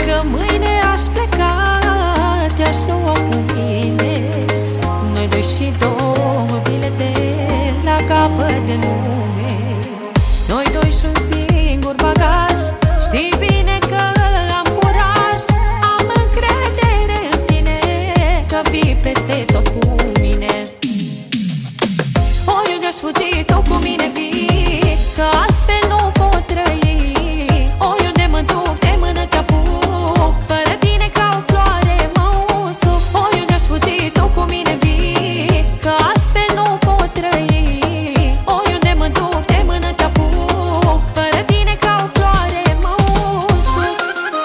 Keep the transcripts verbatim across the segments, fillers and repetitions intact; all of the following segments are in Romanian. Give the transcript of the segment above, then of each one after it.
Dacă mâine aș pleca, te-aș lua cu mine. Noi doi și două bilete la capăt de lume. Noi doi și un singur bagaj. Știi bine că am curaj. Am încredere în tine, că vii peste tot cu mine. Oriunde aș fugi, tu cu mine vii, că altfel nu pot trăi. Oriunde mă duc, de mână te apuc, fără tine ca o floare mă usuc. Oriunde aș fugi, tu cu mine vii, că altfel nu pot trăi. Oriunde mă duc, de mână te apuc, fără tine ca o floare mă usuc.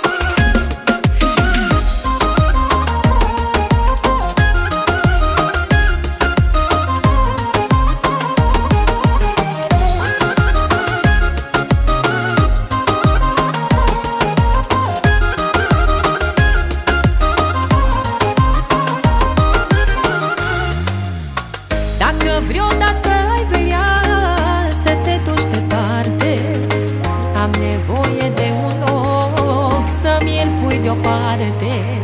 Dacă vreodată ai vrea să te duci departe, am nevoie de un loc să mi-l pui deoparte.